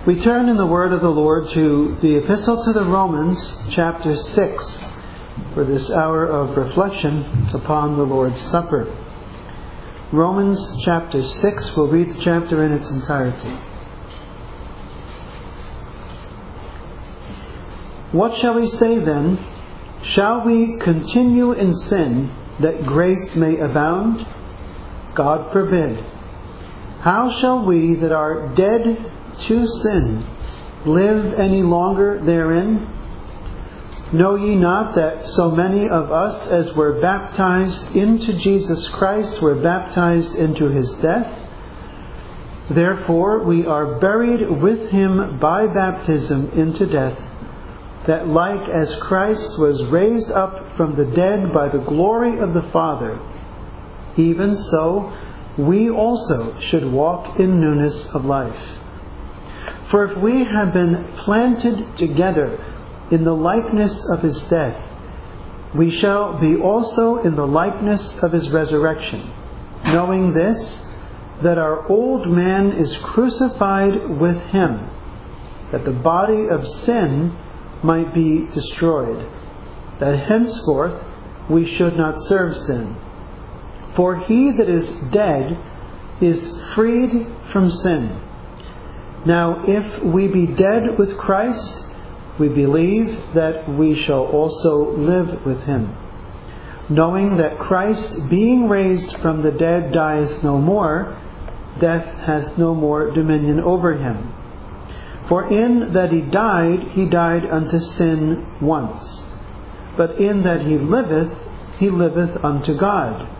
We turn in the word of the Lord to the Epistle to the Romans, chapter 6, for this hour of reflection upon the Lord's Supper. Romans chapter 6, we'll read the chapter in its entirety. What shall we say then? Shall we continue in sin that grace may abound? God forbid. How shall we that are dead to sin live any longer therein? Know ye not that so many of us as were baptized into Jesus Christ were baptized into His death? Therefore we are buried with Him by baptism into death, that like as Christ was raised up from the dead by the glory of the Father, even so we also should walk in newness of life. For if we have been planted together in the likeness of His death, we shall be also in the likeness of His resurrection, knowing this, that our old man is crucified with Him, that the body of sin might be destroyed, that henceforth we should not serve sin. For he that is dead is freed from sin. Now if we be dead with Christ, we believe that we shall also live with Him, knowing that Christ, being raised from the dead, dieth no more, death hath no more dominion over Him. For in that He died unto sin once, but in that He liveth unto God.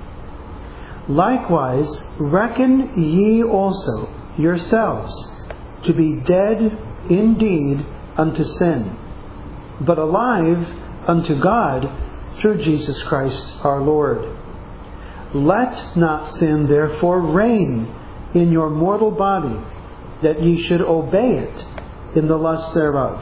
Likewise, reckon ye also yourselves to be dead indeed unto sin, but alive unto God through Jesus Christ our Lord. Let not sin therefore reign in your mortal body, that ye should obey it in the lust thereof.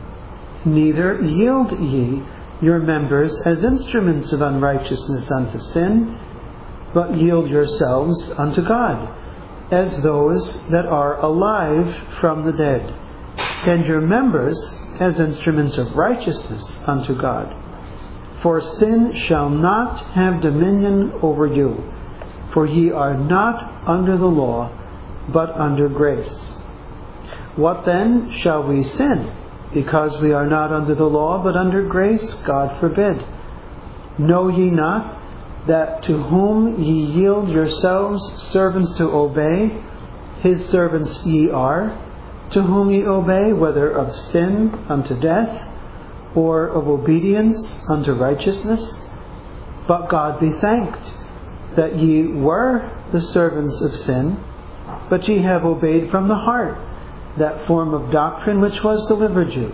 Neither yield ye your members as instruments of unrighteousness unto sin, but yield yourselves unto God, as those that are alive from the dead, and your members as instruments of righteousness unto God. For sin shall not have dominion over you, for ye are not under the law, but under grace. What then? Shall we sin, because we are not under the law, but under grace? God forbid. Know ye not that to whom ye yield yourselves servants to obey, His servants ye are, to whom ye obey, whether of sin unto death, or of obedience unto righteousness? But God be thanked, that ye were the servants of sin, but ye have obeyed from the heart that form of doctrine which was delivered you.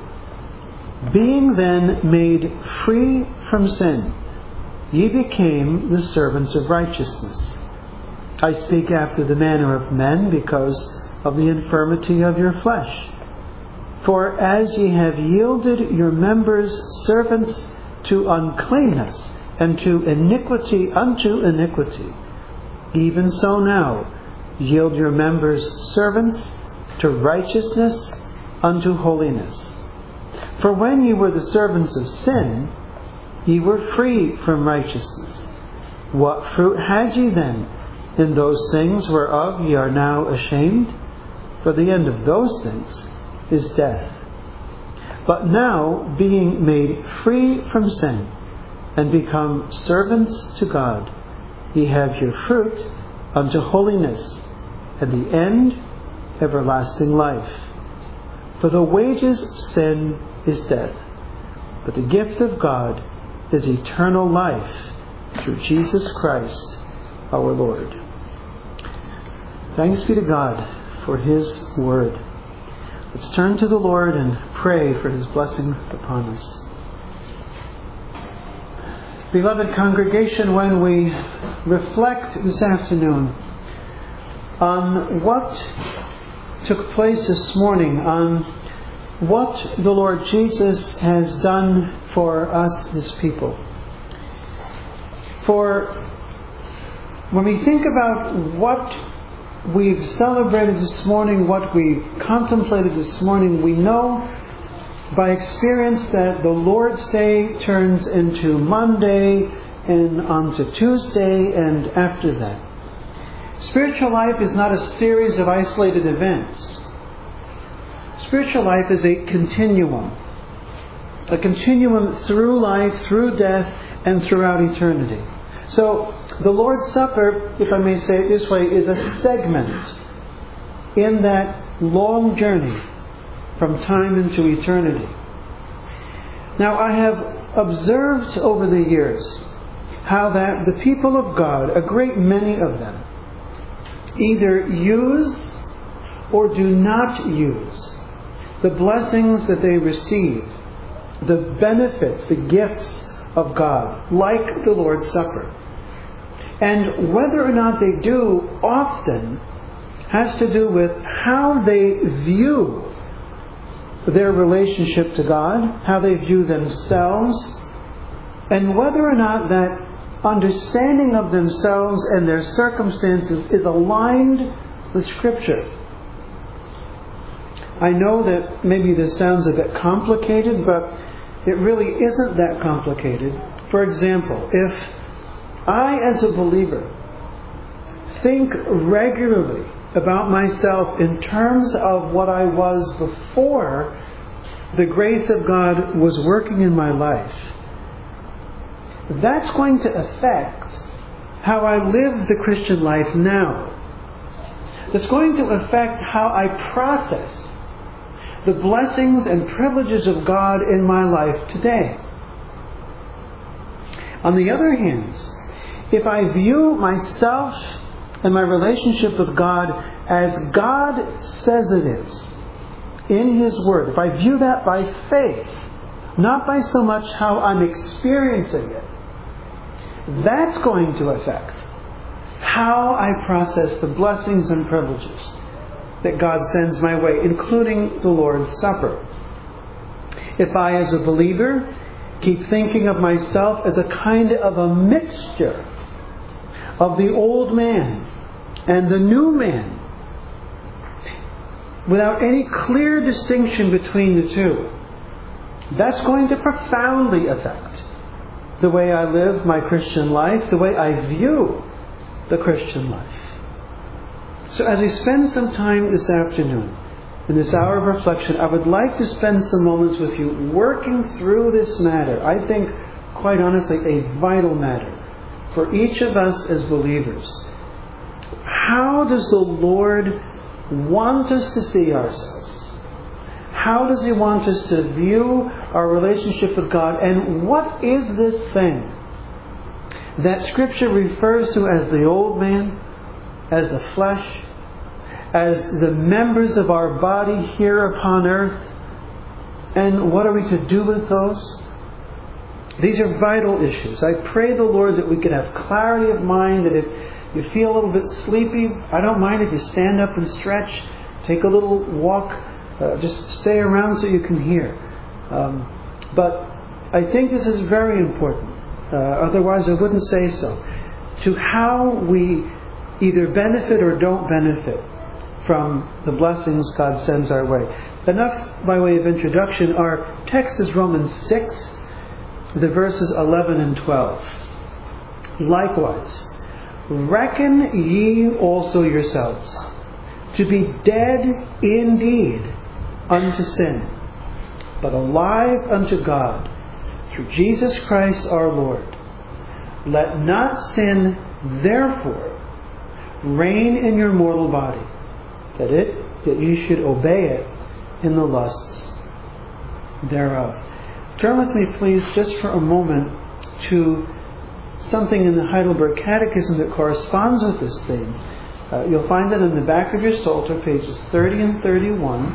Being then made free from sin, ye became the servants of righteousness. I speak after the manner of men, because of the infirmity of your flesh. For as ye have yielded your members servants to uncleanness, and to iniquity unto iniquity, even so now yield your members servants to righteousness unto holiness. For when ye were the servants of sin, ye were free from righteousness. What fruit had ye then in those things whereof ye are now ashamed? For the end of those things is death. But now, being made free from sin, and become servants to God, ye have your fruit unto holiness, and the end everlasting life. For the wages of sin is death, but the gift of God is eternal life through Jesus Christ our Lord. Thanks be to God for His word. Let's turn to the Lord and pray for His blessing upon us. Beloved congregation, when we reflect this afternoon on what took place this morning, on what the Lord Jesus has done for us, His people, for when we think about what we've celebrated this morning, what we've contemplated this morning, we know by experience that the Lord's Day turns into Monday and onto Tuesday and after that. Spiritual life is not a series of isolated events. Spiritual life is a continuum through life, through death, and throughout eternity. So, the Lord's Supper, if I may say it this way, is a segment in that long journey from time into eternity. Now, I have observed over the years how that the people of God, a great many of them, either use or do not use the blessings that they receive, the benefits, the gifts of God, like the Lord's Supper. And whether or not they do often has to do with how they view their relationship to God, how they view themselves, and whether or not that understanding of themselves and their circumstances is aligned with Scripture. I know that maybe this sounds a bit complicated, but it really isn't that complicated. For example, if I, as a believer, think regularly about myself in terms of what I was before the grace of God was working in my life, that's going to affect how I live the Christian life now. That's going to affect how I process the blessings and privileges of God in my life today. On the other hand, if I view myself and my relationship with God as God says it is, in His Word, if I view that by faith, not by so much how I'm experiencing it, that's going to affect how I process the blessings and privileges that God sends my way, including the Lord's Supper. If I, as a believer, keep thinking of myself as a kind of a mixture of the old man and the new man, without any clear distinction between the two, that's going to profoundly affect the way I live my Christian life, the way I view the Christian life. So as we spend some time this afternoon, in this hour of reflection, I would like to spend some moments with you working through this matter. I think, quite honestly, a vital matter for each of us as believers. How does the Lord want us to see ourselves? How does He want us to view our relationship with God? And what is this thing that Scripture refers to as the old man, as the flesh, as the members of our body here upon earth? And what are we to do with those? These are vital issues. I pray the Lord that we can have clarity of mind, that if you feel a little bit sleepy, I don't mind if you stand up and stretch, take a little walk, just stay around so you can hear. But I think this is very important. Otherwise I wouldn't say so. To how we either benefit or don't benefit from the blessings God sends our way. Enough by way of introduction. Our text is Romans 6, the verses 11 and 12. Likewise, reckon ye also yourselves to be dead indeed unto sin, but alive unto God through Jesus Christ our Lord. Let not sin therefore reign in your mortal body, that you should obey it in the lusts thereof. Turn with me, please, just for a moment to something in the Heidelberg Catechism that corresponds with this theme. You'll find that in the back of your Psalter, pages 30 and 31.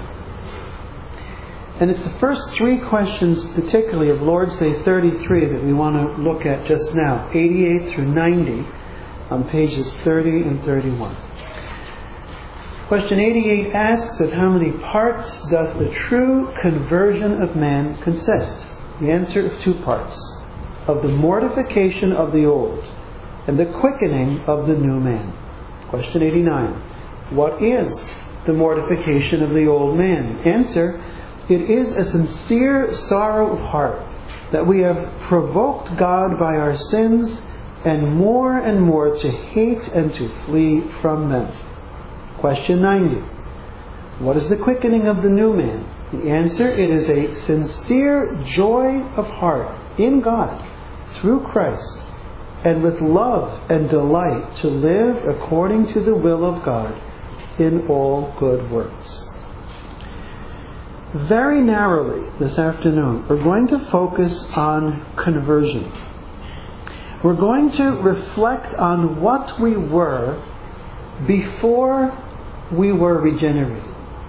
And it's the first three questions, particularly of Lord's Day 33, that we want to look at just now, 88 through 90, on pages 30 and 31. Question 88 asks, of how many parts doth the true conversion of man consist? The answer of 2 parts. Of the mortification of the old and the quickening of the new man. Question 89. What is the mortification of the old man? Answer: it is a sincere sorrow of heart that we have provoked God by our sins, and more to hate and to flee from them. Question 90. What is the quickening of the new man? The answer: it is a sincere joy of heart in God through Christ, and with love and delight to live according to the will of God in all good works. Very narrowly this afternoon, we're going to focus on conversion. We're going to reflect on what we were before we were regenerated.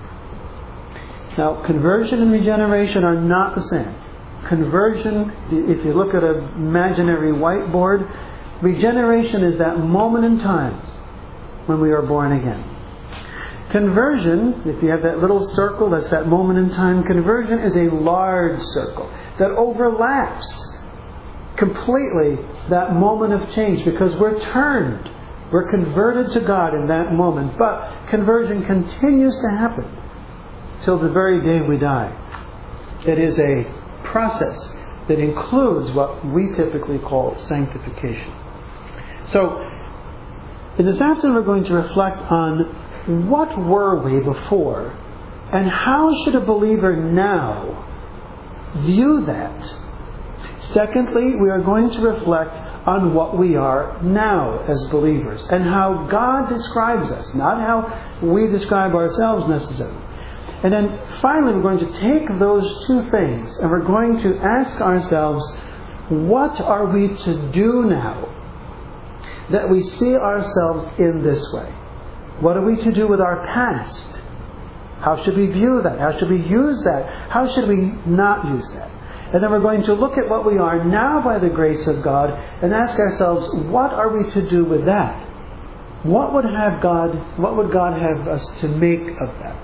Now, conversion and regeneration are not the same. Conversion, if you look at an imaginary whiteboard, regeneration is that moment in time when we are born again. Conversion, if you have that little circle, that's that moment in time. Conversion is a large circle that overlaps completely that moment of change, because we're turned. We're converted to God in that moment. But conversion continues to happen till the very day we die. It is a process that includes what we typically call sanctification. So, in this afternoon we're going to reflect on what were we before, and how should a believer now view that. Secondly, we are going to reflect on what we are now as believers, and how God describes us, not how we describe ourselves necessarily. And then finally, we're going to take those two things and we're going to ask ourselves, what are we to do now that we see ourselves in this way? What are we to do with our past? How should we view that? How should we use that? How should we not use that? And then we're going to look at what we are now by the grace of God and ask ourselves, what are we to do with that? What would God have us to make of that?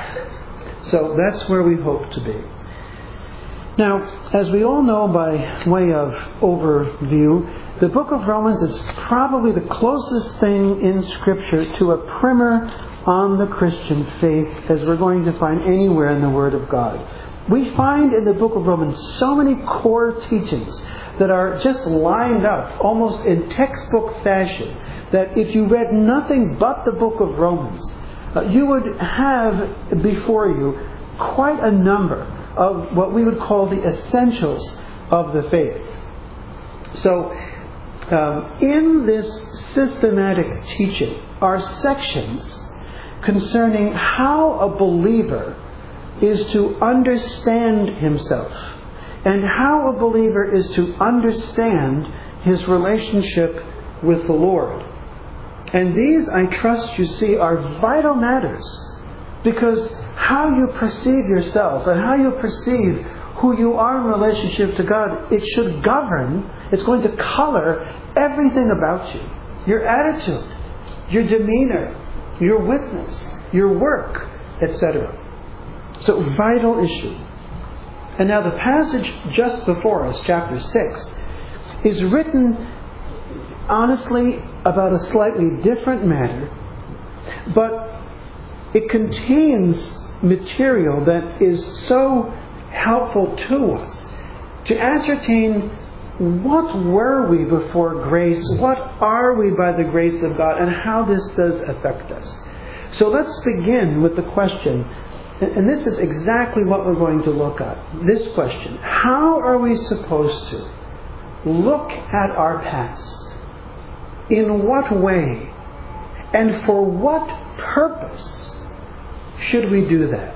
So that's where we hope to be. Now, as we all know by way of overview, the book of Romans is probably the closest thing in Scripture to a primer on the Christian faith as we're going to find anywhere in the Word of God. We find in the book of Romans so many core teachings that are just lined up almost in textbook fashion, that if you read nothing but the book of Romans, you would have before you quite a number of what we would call the essentials of the faith. So, in this systematic teaching are sections concerning how a believer is to understand himself, and how a believer is to understand his relationship with the Lord. And these, I trust you see, are vital matters, because how you perceive yourself and how you perceive who you are in relationship to God, it should govern, it's going to color everything about you. Your attitude, your demeanor, your witness, your work, etc. So, vital issue. And now the passage just before us, chapter 6, is written honestly about a slightly different matter, but it contains material that is so helpful to us to ascertain what were we before grace, what are we by the grace of God, and how this does affect us. So let's begin with the question, and this is exactly what we're going to look at. This question: how are we supposed to look at our past? In what way? And for what purpose should we do that?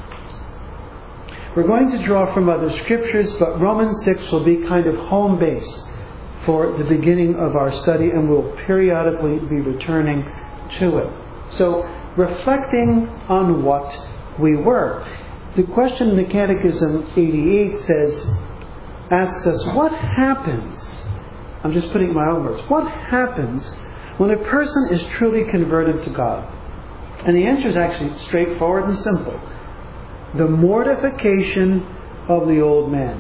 We're going to draw from other scriptures, but Romans 6 will be kind of home base for the beginning of our study, and we'll periodically be returning to it. So, reflecting on what we were. The question in the Catechism 88 asks us, what happens, I'm just putting my own words, what happens when a person is truly converted to God? And the answer is actually straightforward and simple. The mortification of the old man.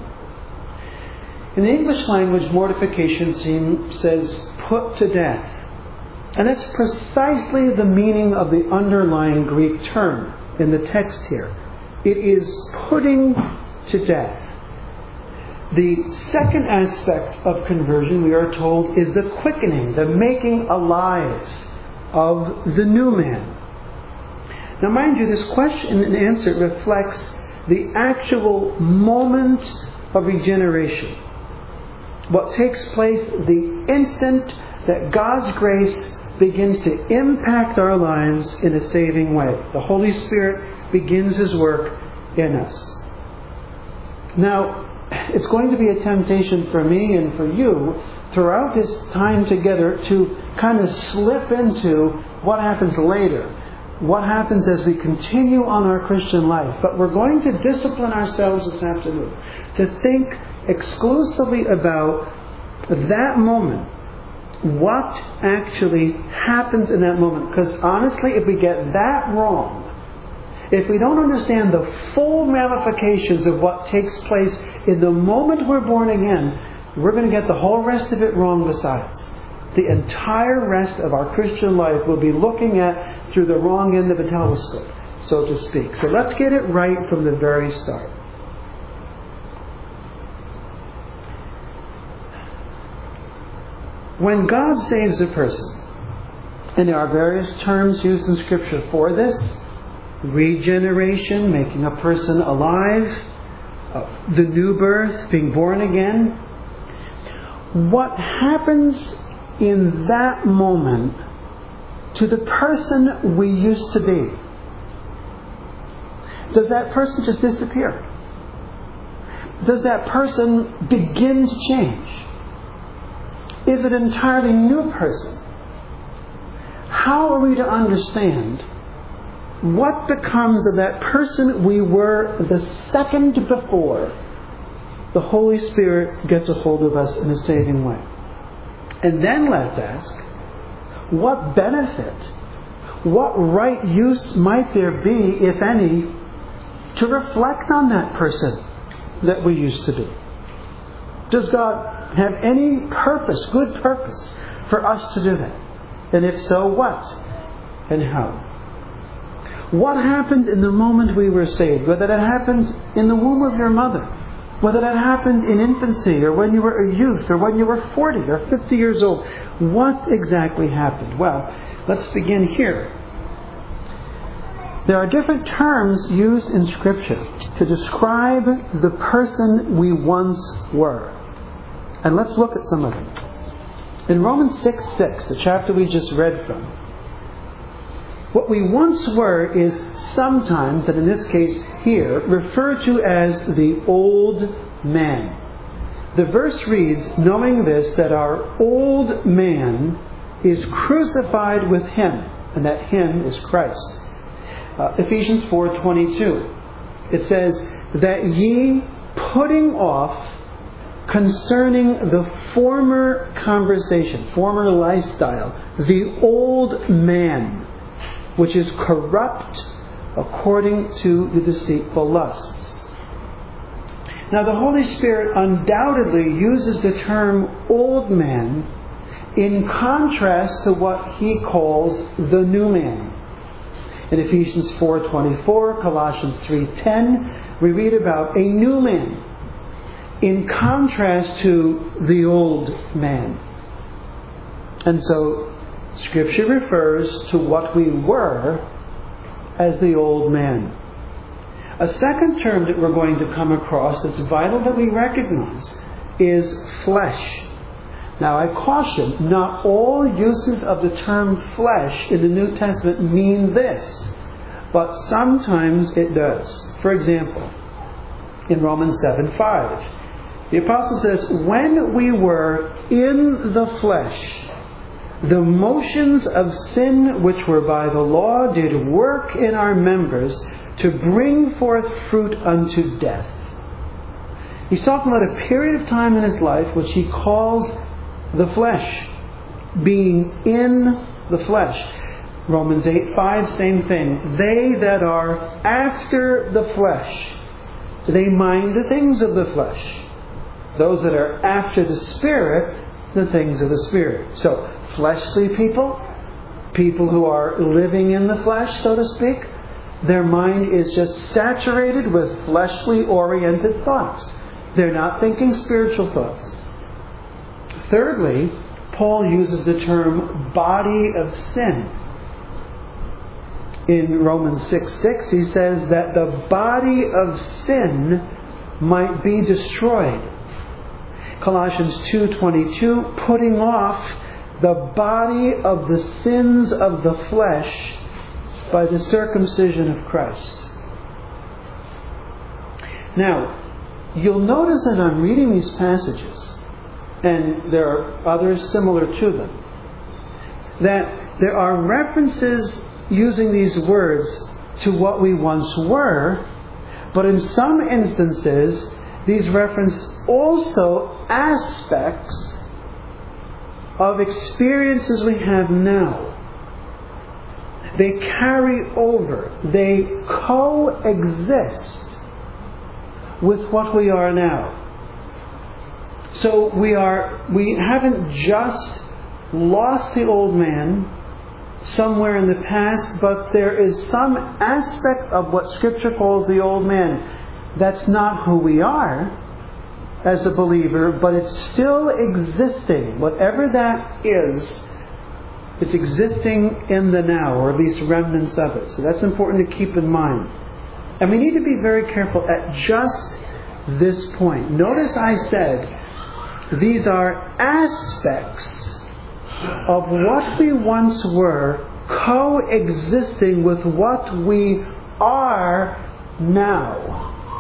In the English language, mortification says put to death. And that's precisely the meaning of the underlying Greek term in the text here. It is putting to death. The second aspect of conversion, we are told, is the quickening, the making alive of the new man. Now mind you, this question and answer reflects the actual moment of regeneration. What takes place the instant that God's grace begins to impact our lives in a saving way. The Holy Spirit begins His work in us. Now, it's going to be a temptation for me and for you throughout this time together to kind of slip into what happens later. What happens as we continue on our Christian life. But we're going to discipline ourselves this afternoon to think exclusively about that moment. What actually happens in that moment? Because honestly, if we get that wrong, if we don't understand the full ramifications of what takes place in the moment we're born again, we're going to get the whole rest of it wrong besides. The entire rest of our Christian life will be looking at through the wrong end of a telescope, so to speak. So let's get it right from the very start. When God saves a person, and there are various terms used in Scripture for this, regeneration, making a person alive, the new birth, being born again. What happens in that moment to the person we used to be? Does that person just disappear? Does that person begin to change? Is it an entirely new person? How are we to understand what becomes of that person we were the second before the Holy Spirit gets a hold of us in a saving way? And then let's ask, what benefit, what right use might there be, if any, to reflect on that person that we used to be? Does God have any purpose, good purpose, for us to do that? And if so, what? And how? What happened in the moment we were saved? Whether that happened in the womb of your mother, whether that happened in infancy, or when you were a youth, or when you were 40 or 50 years old, what exactly happened? Well, let's begin here. There are different terms used in Scripture to describe the person we once were. And let's look at some of them. In Romans 6:6, the chapter we just read from, what we once were is sometimes, and in this case here, referred to as the old man. The verse reads, knowing this, that our old man is crucified with Him, and that Him is Christ. Ephesians 4:22. It says, that ye putting off concerning the former conversation, former lifestyle, the old man, which is corrupt according to the deceitful lusts. Now the Holy Spirit undoubtedly uses the term old man in contrast to what He calls the new man. In Ephesians 4:24, Colossians 3:10, we read about a new man in contrast to the old man. And so Scripture refers to what we were as the old man. A second term that we're going to come across that's vital that we recognize is flesh. Now I caution, not all uses of the term flesh in the New Testament mean this, but sometimes it does. For example, in Romans 7:5, the Apostle says, when we were in the flesh, the motions of sin which were by the law did work in our members to bring forth fruit unto death. He's talking about a period of time in his life which he calls the flesh, being in the flesh. Romans 8:5, same thing. They that are after the flesh, they mind the things of the flesh. Those that are after the Spirit, the things of the Spirit. So, fleshly people People who are living in the flesh, so to speak, their mind is just saturated with fleshly oriented thoughts. They're not thinking spiritual thoughts. Thirdly, Paul uses the term body of sin. In Romans 6:6, he says that the body of sin might be destroyed. Colossians 2:22, putting off the body of the sins of the flesh by the circumcision of Christ. Now, you'll notice as I'm reading these passages, and there are others similar to them, that there are references using these words to what we once were, but in some instances, these reference also aspects of experiences we have now. They carry over, they coexist with what we are now. So we haven't just lost the old man somewhere in the past, but there is some aspect of what Scripture calls the old man. That's not who we are as a believer, but it's still existing. Whatever that is, it's existing in the now, or at least remnants of it. So that's important to keep in mind. And we need to be very careful at just this point. Notice I said these are aspects of what we once were coexisting with what we are now.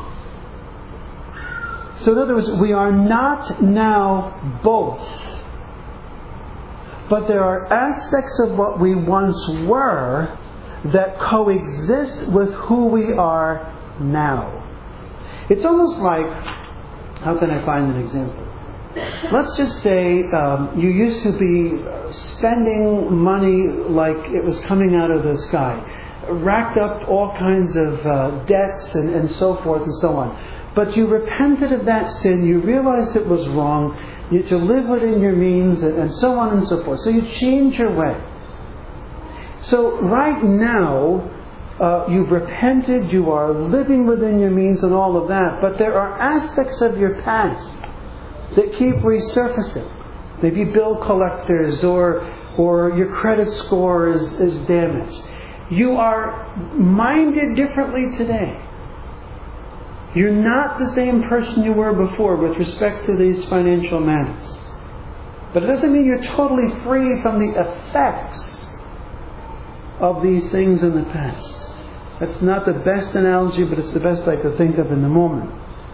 So in other words, we are not now both. But there are aspects of what we once were that coexist with who we are now. It's almost like, how can I find an example? Let's just say you used to be spending money like it was coming out of the sky. Racked up all kinds of debts and so forth and so on. But you repented of that sin, you realized it was wrong, you to live within your means and so on and so forth. So you change your way. So right now, you've repented, you are living within your means and all of that, but there are aspects of your past that keep resurfacing. Maybe bill collectors or your credit score is damaged. You are minded differently today. You're not the same person you were before with respect to these financial matters. But it doesn't mean you're totally free from the effects of these things in the past. That's not the best analogy, but it's the best I could think of in the moment.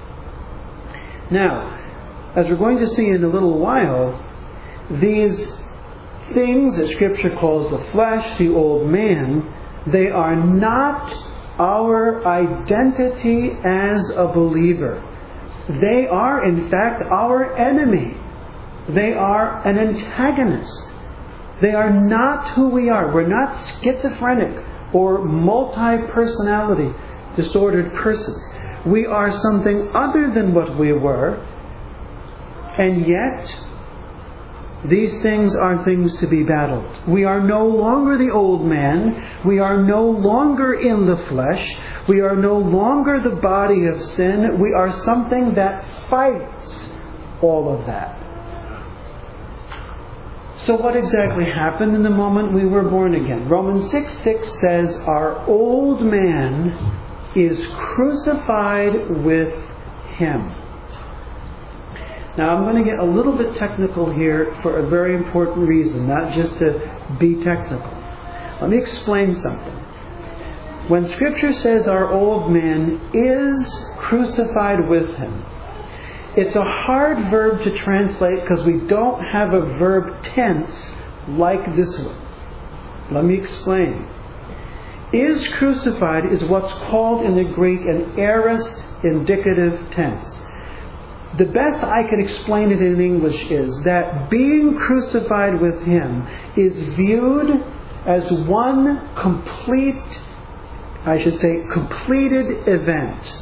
Now, as we're going to see in a little while, these things that Scripture calls the flesh, the old man, they are not our identity as a believer. They are, in fact, our enemy. They are an antagonist. They are not who we are. We're not schizophrenic or multi-personality disordered persons. We are something other than what we were, and yet these things are things to be battled. We are no longer the old man. We are no longer in the flesh. We are no longer the body of sin. We are something that fights all of that. So what exactly happened in the moment we were born again? Romans 6:6 says, our old man is crucified with Him. Now I'm going to get a little bit technical here for a very important reason, not just to be technical. Let me explain something. When Scripture says our old man is crucified with Him, it's a hard verb to translate because we don't have a verb tense like this one. Let me explain. Is crucified is what's called in the Greek an aorist indicative tense. The best I can explain it in English is that being crucified with Him is viewed as one completed event.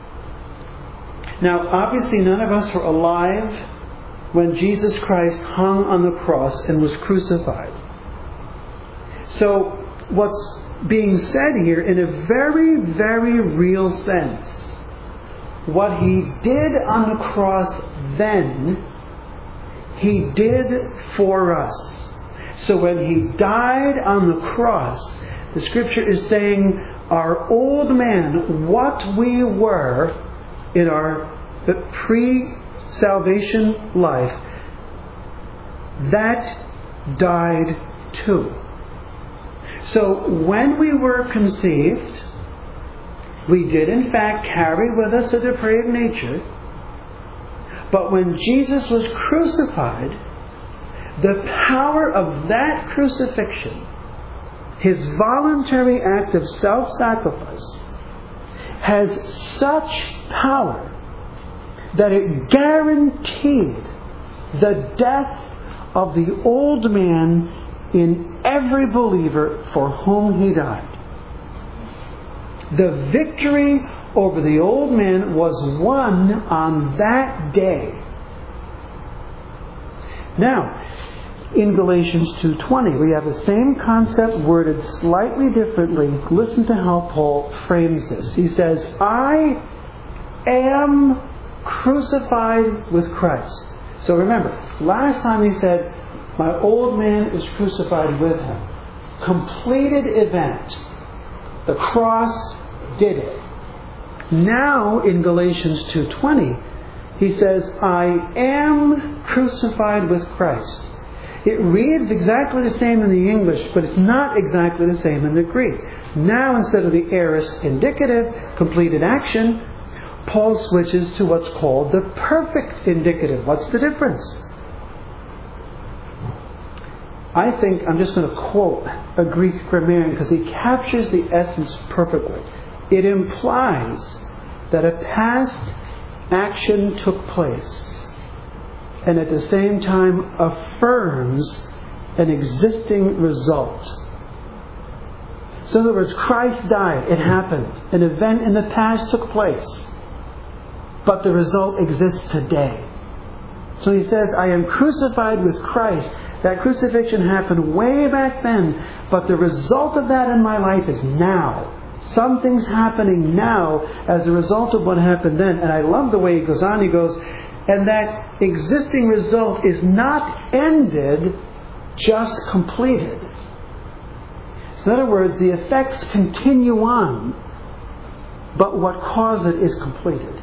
Now, obviously none of us were alive when Jesus Christ hung on the cross and was crucified. So what's being said here in a very, very real sense, what He did on the cross then, He did for us. So when He died on the cross, the Scripture is saying our old man, what we were in our pre-salvation life, that died too. So when we were conceived, we did in fact carry with us a depraved nature. But when Jesus was crucified, the power of that crucifixion, His voluntary act of self-sacrifice, has such power that it guaranteed the death of the old man in every believer for whom He died. The victory over the old man was won on that day. Now, in Galatians 2:20, we have the same concept worded slightly differently. Listen to how Paul frames this. He says, I am crucified with Christ. So remember, last time he said, my old man is crucified with Him. Completed event. The cross did it. Now in Galatians 2:20, he says, I am crucified with Christ. It reads exactly the same in the English, but it's not exactly the same in the Greek. Now instead of the aorist indicative, completed action, Paul switches to what's called the perfect indicative. What's the difference? I think I'm just going to quote a Greek grammarian because he captures the essence perfectly. It implies that a past action took place and at the same time affirms an existing result. So in other words, Christ died. It happened. An event in the past took place. But the result exists today. So he says, I am crucified with Christ. That crucifixion happened way back then, but the result of that in my life is now. Something's happening now as a result of what happened then. And I love the way he goes on. He goes, and that existing result is not ended, just completed. So in other words, the effects continue on, but what caused it is completed.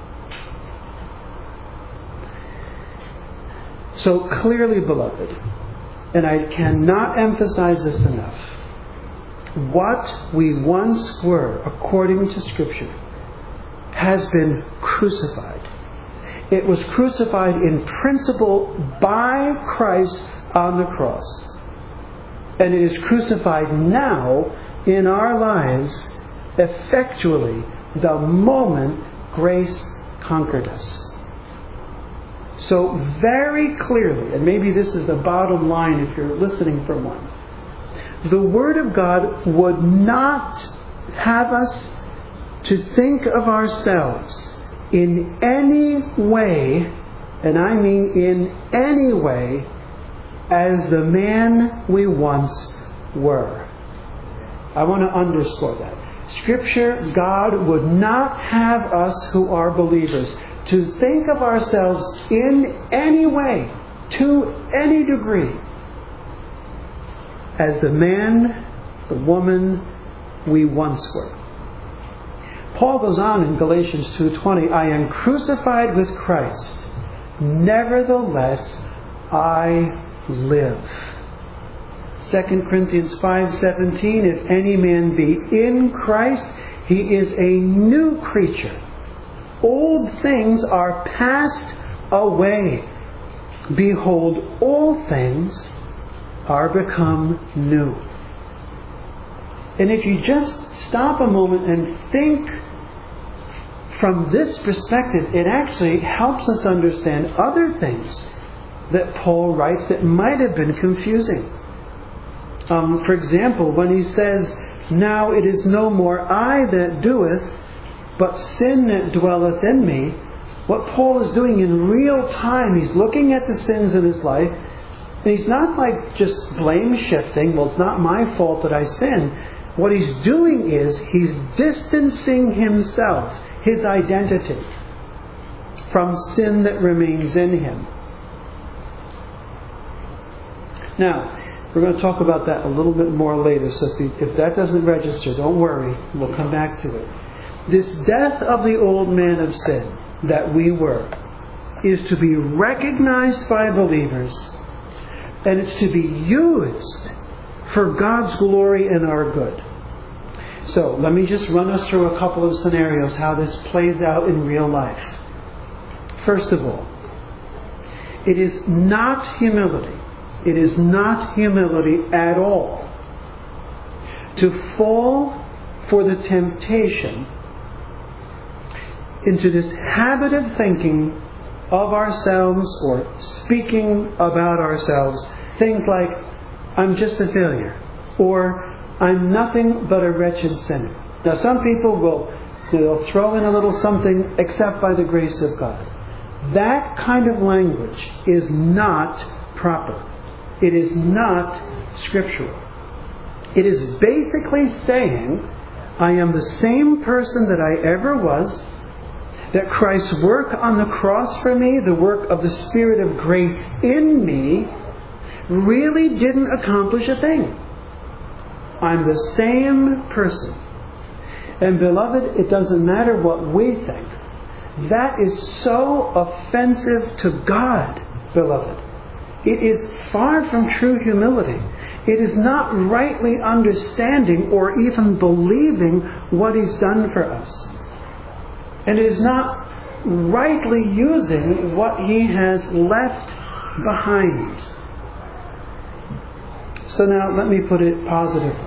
So clearly, beloved, and I cannot emphasize this enough, what we once were, according to Scripture, has been crucified. It was crucified in principle by Christ on the cross. And it is crucified now in our lives effectually the moment grace conquered us. So very clearly, and maybe this is the bottom line if you're listening from one, the Word of God would not have us to think of ourselves in any way, and I mean in any way, as the man we once were. I want to underscore that. Scripture, God would not have us who are believers to think of ourselves in any way, to any degree, as the man, the woman we once were. Paul goes on in Galatians 2:20, I am crucified with Christ, nevertheless I live. 2 Corinthians 5:17, if any man be in Christ, he is a new creature. Old things are passed away. Behold, all things are become new. And if you just stop a moment and think from this perspective, it actually helps us understand other things that Paul writes that might have been confusing. For example, when he says, now it is no more I that doeth, but sin that dwelleth in me, what Paul is doing in real time, he's looking at the sins in his life, And he's not like just blame shifting. Well, it's not my fault that I sin. What he's doing is he's distancing himself, his identity, from sin that remains in him. Now, we're going to talk about that a little bit more later. So if that doesn't register, don't worry. We'll come back to it. This death of the old man of sin that we were is to be recognized by believers, and it's to be used for God's glory and our good. So let me just run us through a couple of scenarios how this plays out in real life. First of all, it is not humility. It is not humility at all to fall for the temptation into this habit of thinking of ourselves or speaking about ourselves things like, I'm just a failure, or I'm nothing but a wretched sinner. Now some people they'll throw in a little something, except by the grace of God. That kind of language is not proper. It is not scriptural. It is basically saying, I am the same person that I ever was, that Christ's work on the cross for me, the work of the Spirit of grace in me, really didn't accomplish a thing. I'm the same person. And beloved, it doesn't matter what we think. That is so offensive to God, beloved. It is far from true humility. It is not rightly understanding or even believing what He's done for us. And it is not rightly using what He has left behind. So now let me put it positively.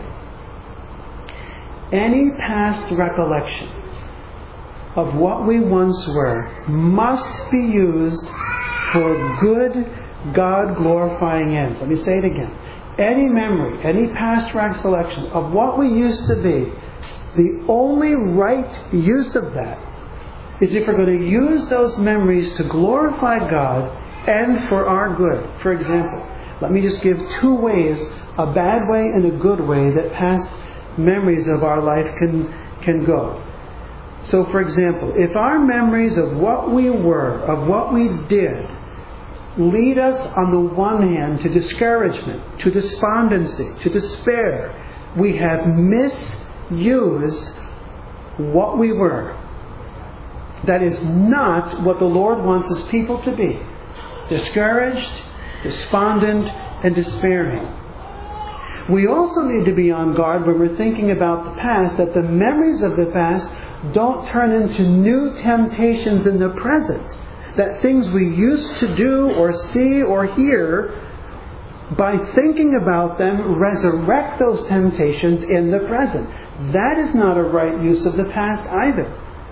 Any past recollection of what we once were must be used for good, God-glorifying ends. Let me say it again. Any memory, any past recollection of what we used to be, the only right use of that is if we're going to use those memories to glorify God and for our good. For example, let me just give two ways, a bad way and a good way, that past memories of our life can go. So, for example, if our memories of what we were, of what we did, lead us on the one hand to discouragement, to despondency, to despair, we have misused what we were. That is not what the Lord wants His people to be. Discouraged, despondent, and despairing. We also need to be on guard when we're thinking about the past, that the memories of the past don't turn into new temptations in the present. That things we used to do or see or hear, by thinking about them, resurrect those temptations in the present. That is not a right use of the past either.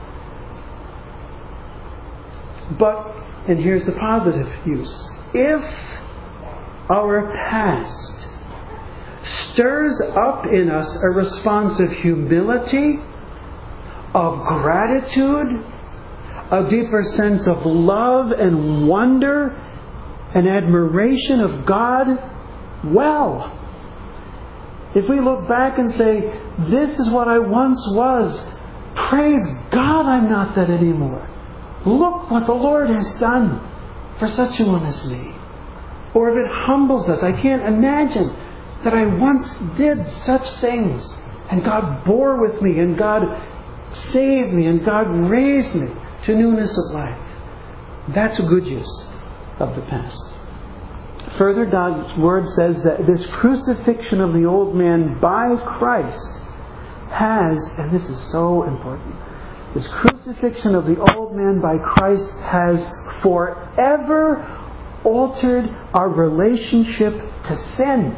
But, and here's the positive use, if our past stirs up in us a response of humility, of gratitude, a deeper sense of love and wonder and admiration of God, well, if we look back and say, this is what I once was, praise God I'm not that anymore. Look what the Lord has done for such a one as me. Or if it humbles us, I can't imagine that I once did such things, and God bore with me, and God saved me, and God raised me to newness of life. That's a good use of the past. Further, God's Word says that this crucifixion of the old man by Christ has, and this is so important, this crucifixion of the old man by Christ has forever altered our relationship to sin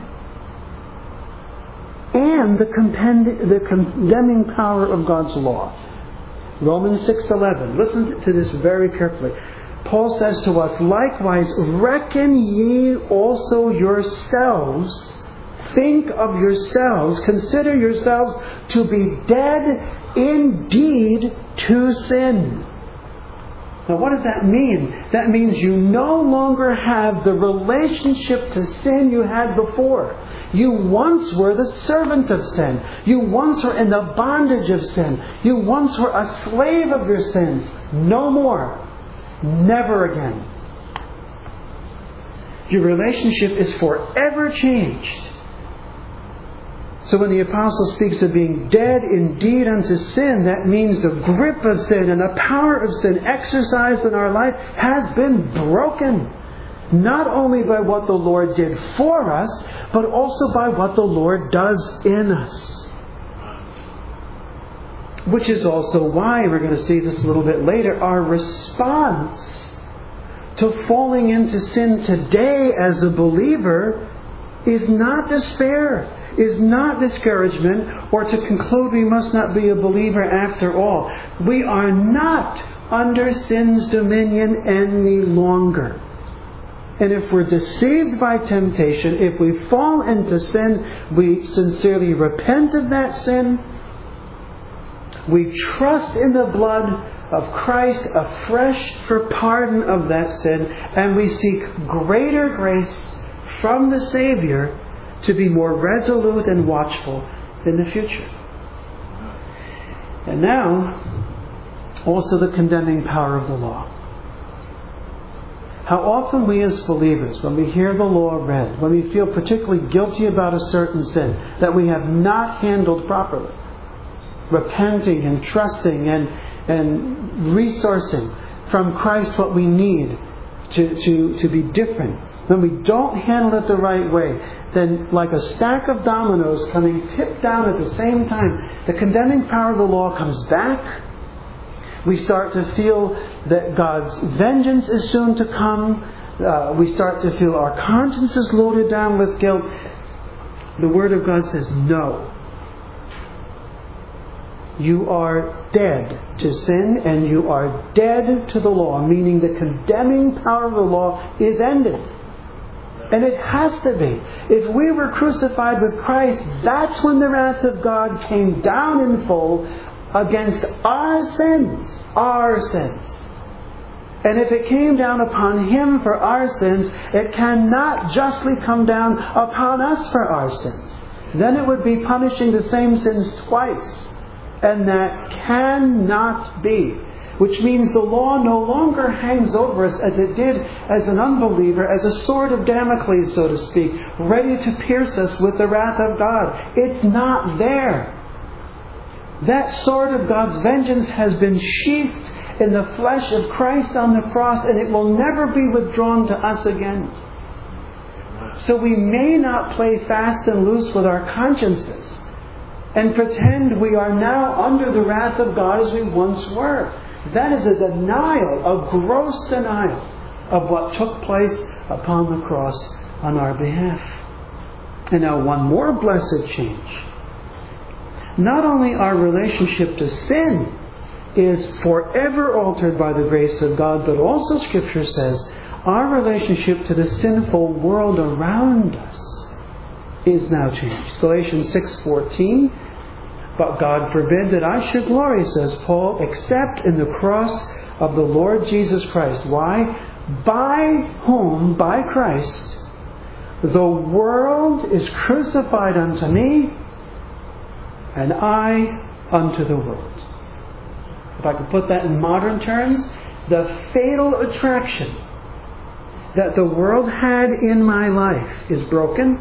and the condemning power of God's law. Romans 6:11. Listen to this very carefully. Paul says to us, likewise, reckon ye also yourselves, think of yourselves, consider yourselves to be dead indeed to sin. Now what does that mean? That means you no longer have the relationship to sin you had before. You once were the servant of sin. You once were in the bondage of sin. You once were a slave of your sins. No more. Never again. Your relationship is forever changed. So when the apostle speaks of being dead indeed unto sin, that means the grip of sin and the power of sin exercised in our life has been broken. Not only by what the Lord did for us, but also by what the Lord does in us. Which is also why, we're going to see this a little bit later, our response to falling into sin today as a believer is not despair, is not discouragement, or to conclude we must not be a believer after all. We are not under sin's dominion any longer. And if we're deceived by temptation, if we fall into sin, we sincerely repent of that sin. We trust in the blood of Christ afresh for pardon of that sin, and we seek greater grace from the Savior to be more resolute and watchful in the future. And now, also the condemning power of the law. How often we as believers, when we hear the law read, when we feel particularly guilty about a certain sin that we have not handled properly, repenting and trusting and resourcing from Christ what we need to be different. When we don't handle it the right way, then like a stack of dominoes coming tipped down at the same time, the condemning power of the law comes back. We start to feel that God's vengeance is soon to come. We start to feel our conscience is loaded down with guilt. The Word of God says, no. You are dead to sin and you are dead to the law, meaning the condemning power of the law is ended. And it has to be. If we were crucified with Christ, that's when the wrath of God came down in full against our sins. Our sins. And if it came down upon Him for our sins, it cannot justly come down upon us for our sins. Then it would be punishing the same sins twice. And that cannot be. Which means the law no longer hangs over us as it did as an unbeliever, as a sword of Damocles, so to speak, ready to pierce us with the wrath of God. It's not there. That sword of God's vengeance has been sheathed in the flesh of Christ on the cross, and it will never be withdrawn to us again. So we may not play fast and loose with our consciences and pretend we are now under the wrath of God as we once were. That is a denial, a gross denial of what took place upon the cross on our behalf. And now one more blessed change. Not only our relationship to sin is forever altered by the grace of God, but also Scripture says our relationship to the sinful world around us is now changed. Galatians 6:14. But God forbid that I should glory, says Paul, except in the cross of the Lord Jesus Christ. Why? By whom, by Christ, the world is crucified unto me, and I unto the world. If I could put that in modern terms, the fatal attraction that the world had in my life is broken.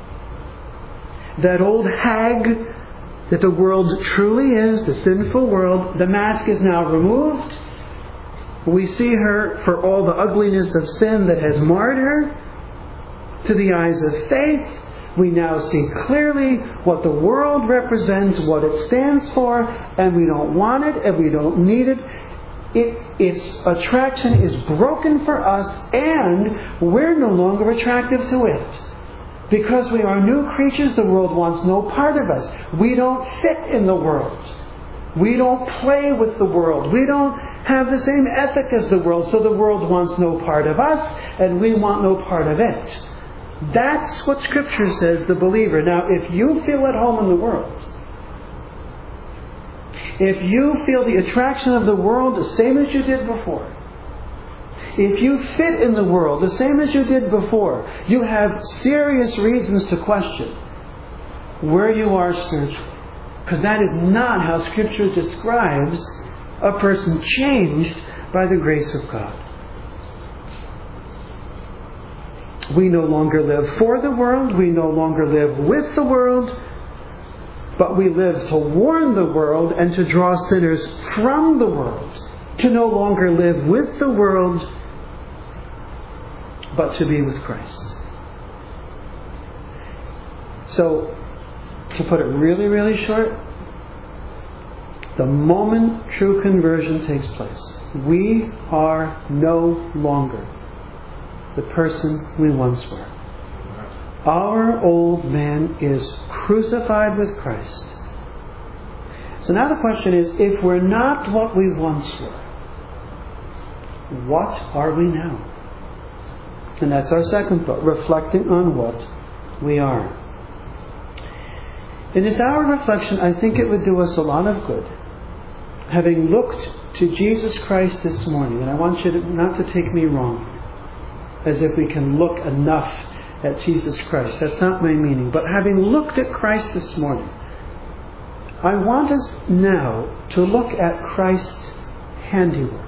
That old hag that the world truly is, the sinful world, the mask is now removed. We see her for all the ugliness of sin that has marred her. To the eyes of faith, we now see clearly what the world represents, what it stands for, and we don't want it and we don't need it. Its attraction is broken for us, and we're no longer attractive to it. Because we are new creatures, the world wants no part of us. We don't fit in the world. We don't play with the world. We don't have the same ethic as the world, so the world wants no part of us, and we want no part of it. That's what Scripture says, the believer. Now, if you feel at home in the world, if you feel the attraction of the world the same as you did before, If you fit in the world, the same as you did before, you have serious reasons to question where you are spiritually. Because that is not how Scripture describes a person changed by the grace of God. We no longer live for the world. We no longer live with the world. But we live to warn the world and to draw sinners from the world. To no longer live with the world, but to be with Christ. So, to put it really, really short, the moment true conversion takes place, we are no longer the person we once were. Our old man is crucified with Christ. So now the question is, if we're not what we once were, what are we now? And that's our second thought, reflecting on what we are. In this hour of reflection, I think it would do us a lot of good, having looked to Jesus Christ this morning, and I want you not to take me wrong, as if we can look enough at Jesus Christ. That's not my meaning. But having looked at Christ this morning, I want us now to look at Christ's handiwork.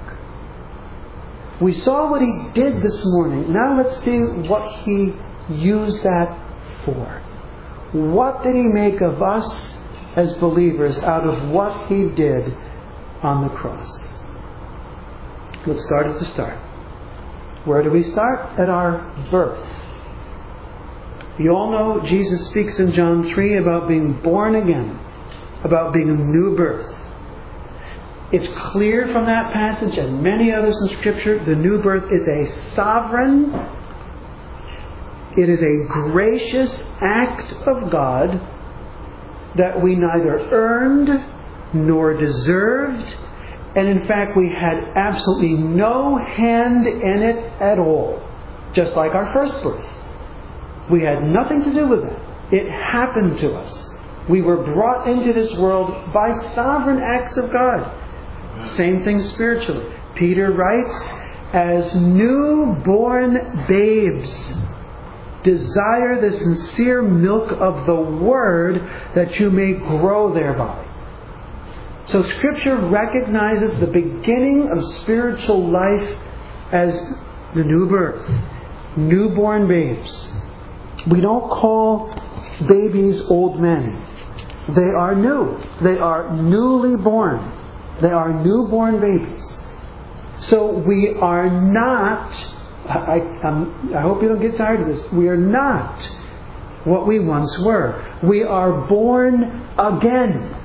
We saw what He did this morning. Now let's see what He used that for. What did He make of us as believers out of what He did on the cross? Let's start at the start. Where do we start? At our birth. You all know Jesus speaks in John 3 about being born again, about being a new birth. It's clear from that passage and many others in Scripture, the new birth is a sovereign, it is a gracious act of God that we neither earned nor deserved, and in fact we had absolutely no hand in it at all. Just like our first birth. We had nothing to do with it. It happened to us. We were brought into this world by sovereign acts of God. Same thing spiritually. Peter writes, as newborn babes, desire the sincere milk of the Word that you may grow thereby. So Scripture recognizes the beginning of spiritual life as the new birth. Newborn babes. We don't call babies old men. They are new. They are newly born. They are newborn babies. So we are not, I hope you don't get tired of this, we are not what we once were. We are born again.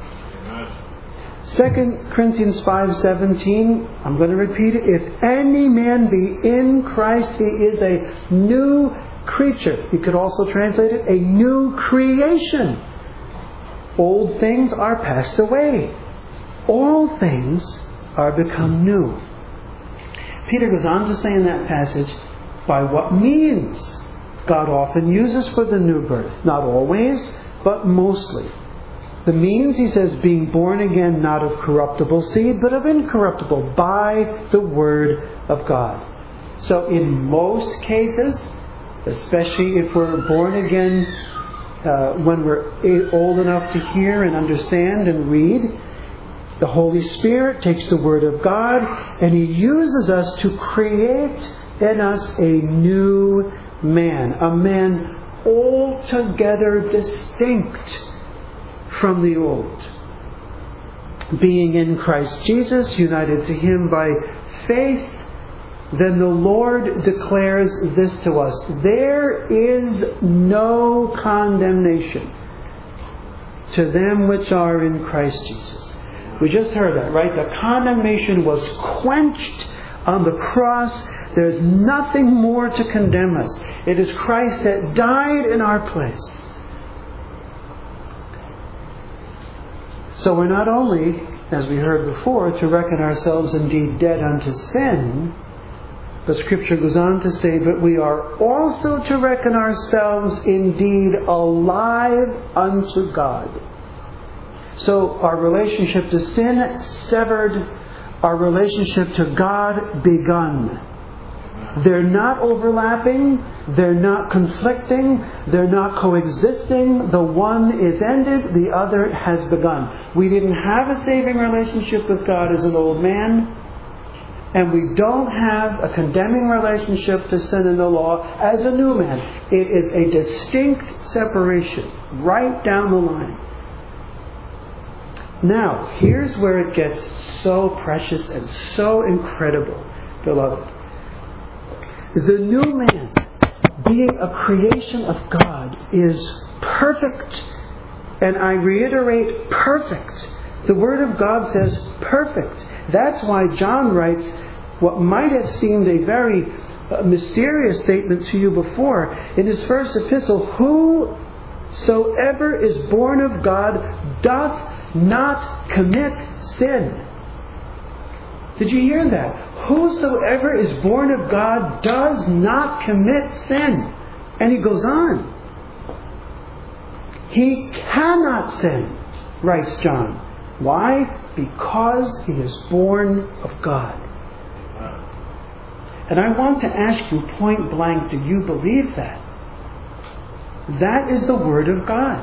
2 Corinthians 5:17, I'm going to repeat it. If any man be in Christ, he is a new creature. You could also translate it, a new creation. Old things are passed away. All things are become new. Peter goes on to say in that passage, by what means God often uses for the new birth. Not always, but mostly. The means, he says, being born again not of corruptible seed, but of incorruptible, by the Word of God. So in most cases, especially if we're born again when we're old enough to hear and understand and read, the Holy Spirit takes the Word of God and He uses us to create in us a new man. A man altogether distinct from the old. Being in Christ Jesus, united to Him by faith, then the Lord declares this to us. There is no condemnation to them which are in Christ Jesus. We just heard that, right? The condemnation was quenched on the cross. There's nothing more to condemn us. It is Christ that died in our place. So we're not only, as we heard before, to reckon ourselves indeed dead unto sin, but Scripture goes on to say, but we are also to reckon ourselves indeed alive unto God. So our relationship to sin severed, our relationship to God begun. They're not overlapping. They're not conflicting. They're not coexisting. The one is ended. The other has begun. We didn't have a saving relationship with God as an old man. And we don't have a condemning relationship to sin and the law as a new man. It is a distinct separation right down the line. Now, here's where it gets so precious and so incredible, beloved. The new man, being a creation of God, is perfect. And I reiterate, perfect. The Word of God says perfect. That's why John writes what might have seemed a very mysterious statement to you before. In his first epistle, whosoever is born of God doth not commit sin. Did you hear that? Whosoever is born of God does not commit sin. And he goes on. He cannot sin, writes John. Why? Because he is born of God. And I want to ask you point blank, do you believe that? That is the Word of God.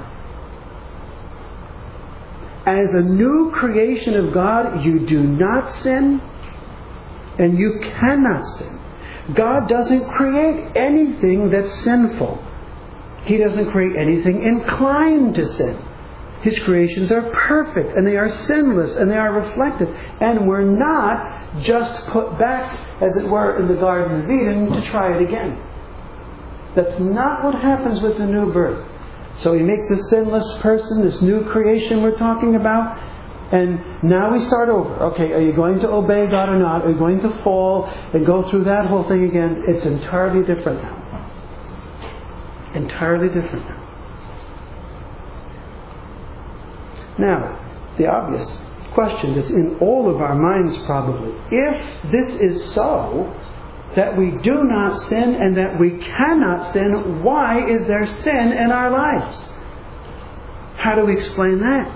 As a new creation of God, you do not sin, and you cannot sin. God doesn't create anything that's sinful. He doesn't create anything inclined to sin. His creations are perfect, and they are sinless, and they are reflective. And we're not just put back, as it were, in the Garden of Eden to try it again. That's not what happens with the new birth. So He makes a sinless person, this new creation we're talking about, and now we start over. Okay, are you going to obey God or not? Are you going to fall and go through that whole thing again? It's entirely different now. Entirely different now. Now, the obvious question that's in all of our minds probably, if this is so, that we do not sin and that we cannot sin, why is there sin in our lives? How do we explain that?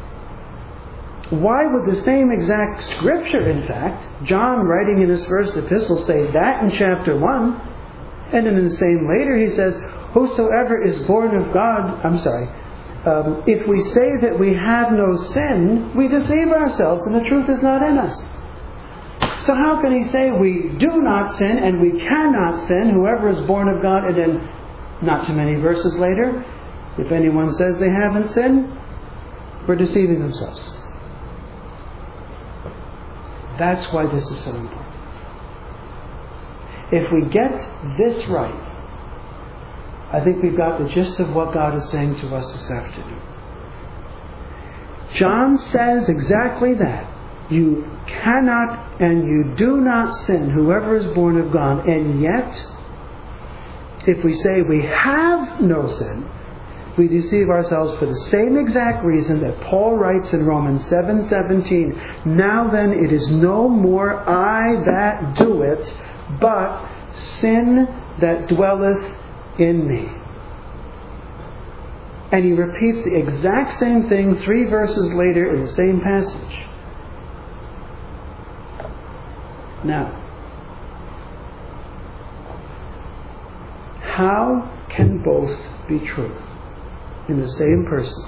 Why would the same exact scripture, in fact, John writing in his first epistle, say that in chapter 1, and then in the same later he says, whosoever is born of God, if we say that we have no sin, we deceive ourselves and the truth is not in us. So how can he say we do not sin and we cannot sin, whoever is born of God, and then not too many verses later, if anyone says they haven't sinned, we're deceiving themselves. That's why this is so important. If we get this right, I think we've got the gist of what God is saying to us this afternoon. John says exactly that. You cannot and you do not sin, whoever is born of God. And yet, if we say we have no sin, we deceive ourselves for the same exact reason that Paul writes in Romans 7:17. Now then, it is no more I that do it, but sin that dwelleth in me. And he repeats the exact same thing 3 verses later in the same passage. Now, how can both be true in the same person?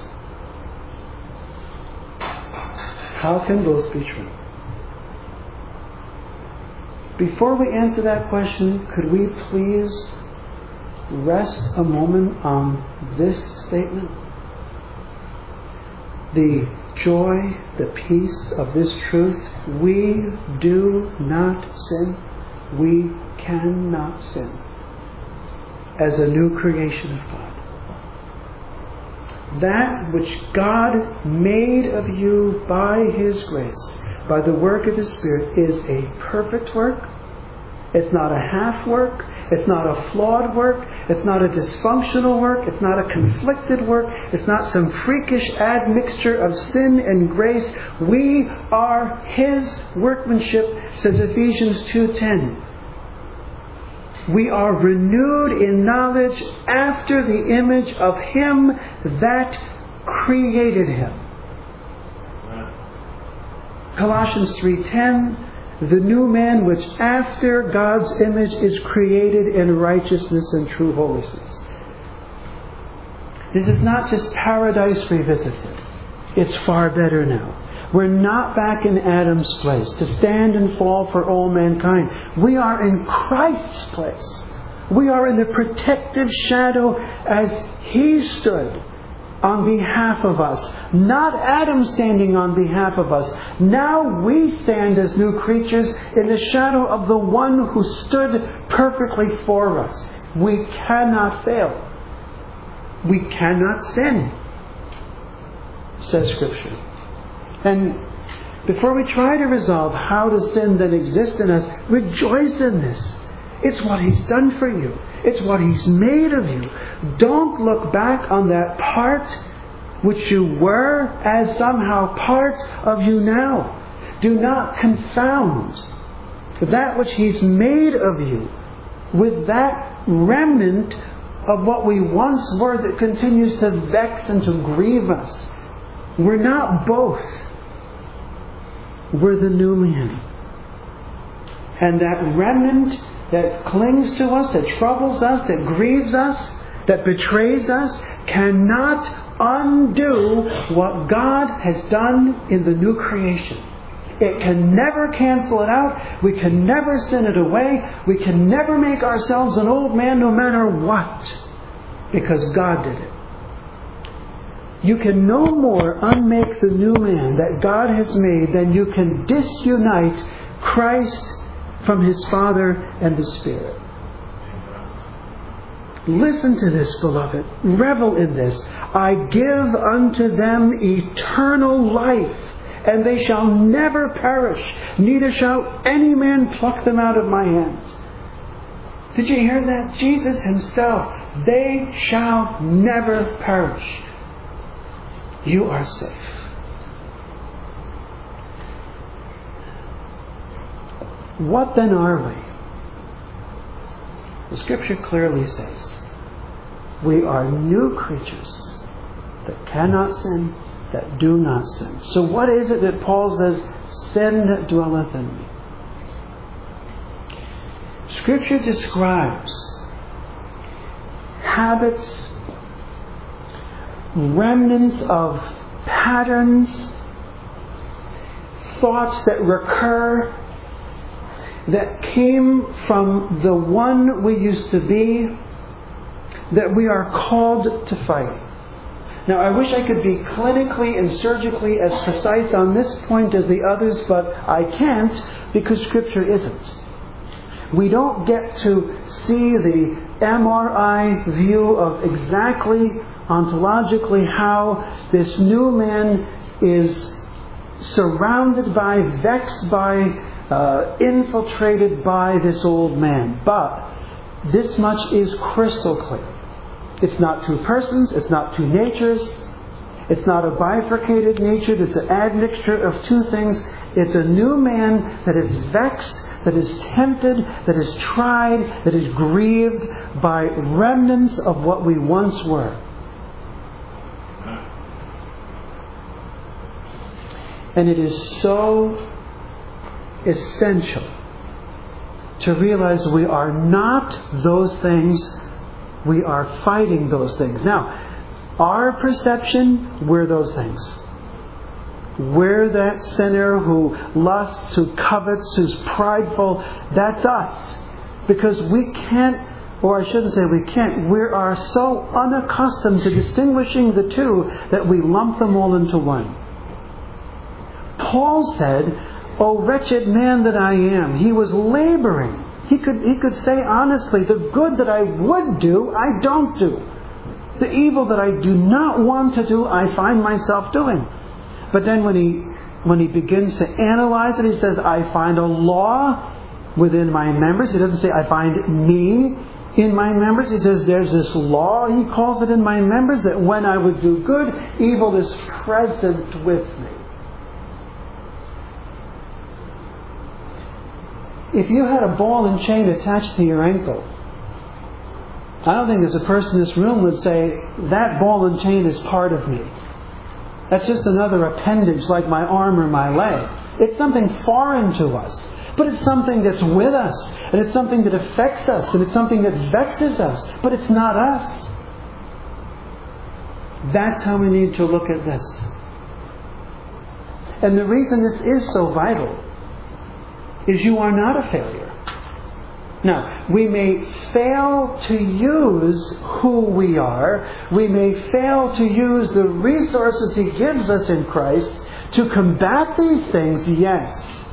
How can both be true? Before we answer that question, could we please rest a moment on this statement? The joy, the peace of this truth. We do not sin. We cannot sin as a new creation of God. That which God made of you by His grace, by the work of His Spirit, is a perfect work. It's not a half work. It's not a flawed work. It's not a dysfunctional work. It's not a conflicted work. It's not some freakish admixture of sin and grace. We are His workmanship, says Ephesians 2:10. We are renewed in knowledge after the image of Him that created Him. Colossians 3:10 the new man which after God's image is created in righteousness and true holiness. This is not just paradise revisited. It's far better now. We're not back in Adam's place to stand and fall for all mankind. We are in Christ's place. We are in the protective shadow as He stood on behalf of us. Not Adam standing on behalf of us. Now we stand as new creatures in the shadow of the one who stood perfectly for us. We cannot fail. We cannot sin, says Scripture. And before we try to resolve how does sin then exist in us, rejoice in this. It's what He's done for you. It's what He's made of you. Don't look back on that part which you were as somehow part of you now. Do not confound that which He's made of you with that remnant of what we once were that continues to vex and to grieve us. We're not both. We're the new man. And that remnant that clings to us, that troubles us, that grieves us, that betrays us, cannot undo what God has done in the new creation. It can never cancel it out. We can never sin it away. We can never make ourselves an old man no matter what. Because God did it. You can no more unmake the new man that God has made than you can disunite Christ from His Father and the Spirit. Listen to this, beloved. Revel in this. I give unto them eternal life, and they shall never perish, neither shall any man pluck them out of my hands. Did you hear that? Jesus Himself. They shall never perish. You are safe. What then are we? The Scripture clearly says we are new creatures that cannot sin, that do not sin. So what is it that Paul says, sin dwelleth in me? Scripture describes habits, remnants of patterns, thoughts that recur, that came from the one we used to be, that we are called to fight. Now, I wish I could be clinically and surgically as precise on this point as the others, but I can't because Scripture isn't. We don't get to see the MRI view of exactly, ontologically, how this new man is surrounded by, vexed by, infiltrated by this old man. But this much is crystal clear. It's not two persons, it's not two natures, it's not a bifurcated nature that's an admixture of two things. It's a new man that is vexed, that is tempted, that is tried, that is grieved by remnants of what we once were. And it is so essential to realize we are not those things, we are fighting those things. Now, our perception, we're those things. We're that sinner who lusts, who covets, who's prideful. That's us. Because we can't, or I shouldn't say we can't, we are so unaccustomed to distinguishing the two that we lump them all into one. Paul said, "O wretched man that I am." He was laboring. He could say honestly, the good that I would do, I don't do. The evil that I do not want to do, I find myself doing. But then when he begins to analyze it, he says, I find a law within my members. He doesn't say, I find me in my members. He says, there's this law, he calls it, in my members, that when I would do good, evil is present with me. If you had a ball and chain attached to your ankle, I don't think there's a person in this room would say, that ball and chain is part of me. That's just another appendage like my arm or my leg. It's something foreign to us. But it's something that's with us, and it's something that affects us, and it's something that vexes us, but it's not us. That's how we need to look at this. And the reason this is so vital is you are not a failure. Now, we may fail to use who we are. We may fail to use the resources He gives us in Christ to combat these things, yes.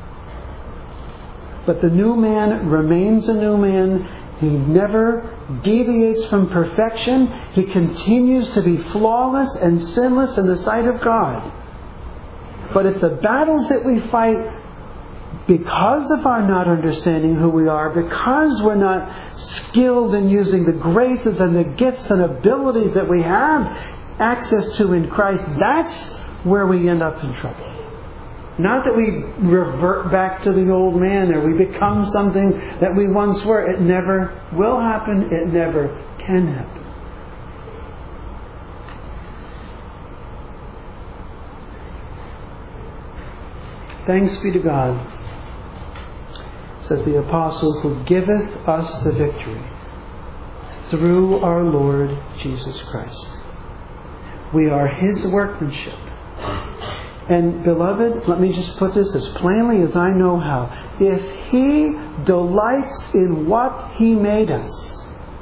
But the new man remains a new man. He never deviates from perfection. He continues to be flawless and sinless in the sight of God. But it's the battles that we fight because of our not understanding who we are, because we're not skilled in using the graces and the gifts and abilities that we have access to in Christ, that's where we end up in trouble. Not that we revert back to the old man or we become something that we once were. It never will happen. It never can happen. Thanks be to God, says the Apostle, who giveth us the victory through our Lord Jesus Christ. We are His workmanship. And beloved, let me just put this as plainly as I know how. If He delights in what He made us,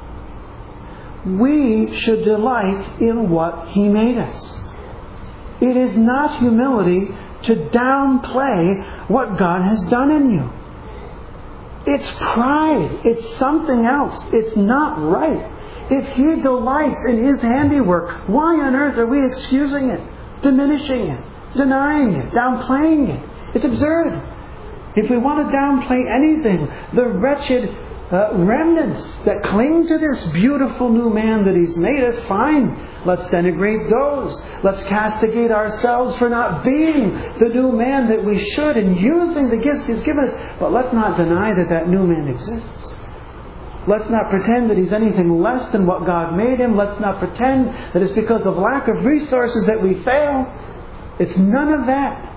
we should delight in what He made us. It is not humility to downplay what God has done in you. It's pride. It's something else. It's not right. If He delights in His handiwork, why on earth are we excusing it, diminishing it, denying it, downplaying it? It's absurd. If we want to downplay anything, the wretched remnants that cling to this beautiful new man that He's made us, fine. Let's denigrate those. Let's castigate ourselves for not being the new man that we should and using the gifts He's given us. But let's not deny that that new man exists. Let's not pretend that he's anything less than what God made him. Let's not pretend that it's because of lack of resources that we fail. It's none of that.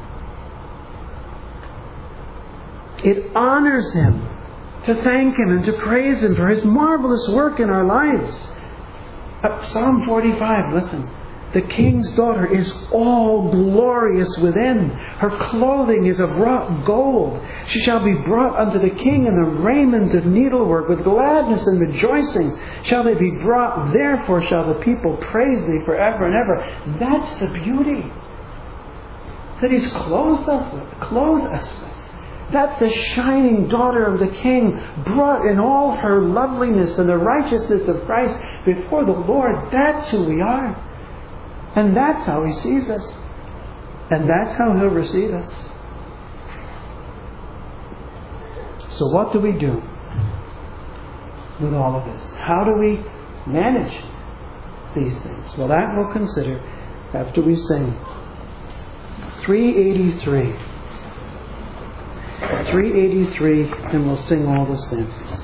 It honors Him to thank Him and to praise Him for His marvelous work in our lives. Psalm 45, listen. The king's daughter is all glorious within. Her clothing is of wrought gold. She shall be brought unto the king in the raiment of needlework. With gladness and rejoicing shall they be brought. Therefore shall the people praise Thee forever and ever. That's the beauty that He's clothed us with. That's the shining daughter of the King, brought in all her loveliness and the righteousness of Christ before the Lord. That's who we are. And that's how He sees us. And that's how He'll receive us. So what do we do with all of this? How do we manage these things? Well, that we'll consider after we sing 383. 383, and we'll sing all the stanzas.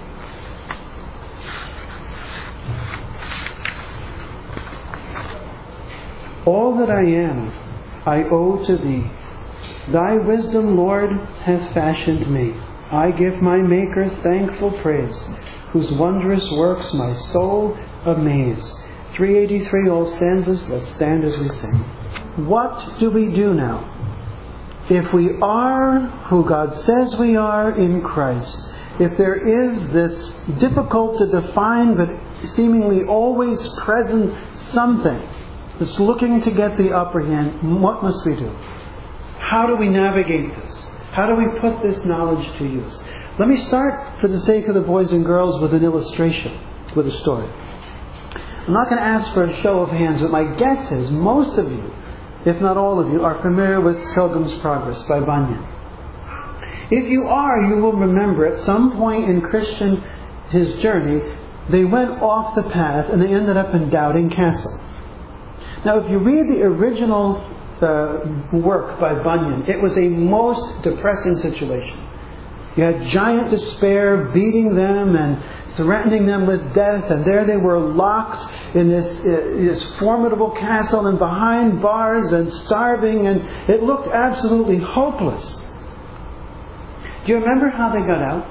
All that I am, I owe to Thee. Thy wisdom, Lord, hath fashioned me. I give my Maker thankful praise, whose wondrous works my soul amaze. 383, all stanzas. Let's stand as we sing. What do we do now? If we are who God says we are in Christ, if there is this difficult to define but seemingly always present something that's looking to get the upper hand, what must we do? How do we navigate this? How do we put this knowledge to use? Let me start, for the sake of the boys and girls, with an illustration, with a story. I'm not going to ask for a show of hands, but my guess is most of you, if not all of you, are familiar with Pilgrim's Progress by Bunyan. If you are, you will remember at some point in his journey, they went off the path and they ended up in Doubting Castle. Now, if you read the original work by Bunyan, it was a most depressing situation. You had giant despair beating them and threatening them with death, and there they were locked in this formidable castle and behind bars and starving, and it looked absolutely hopeless. Do you remember how they got out?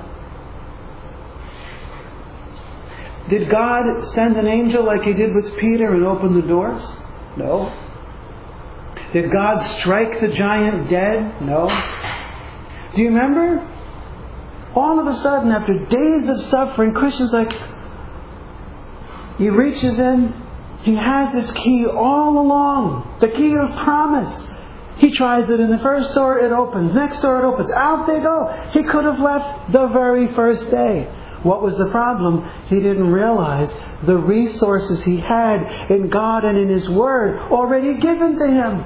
Did God send an angel like He did with Peter and open the doors? No. Did God strike the giant dead? No. Do you remember? All of a sudden, after days of suffering, Christian's like, he reaches in, he has this key all along, the key of promise. He tries it in the first door, it opens. Next door, it opens. Out they go. He could have left the very first day. What was the problem? He didn't realize the resources he had in God and in His Word already given to him.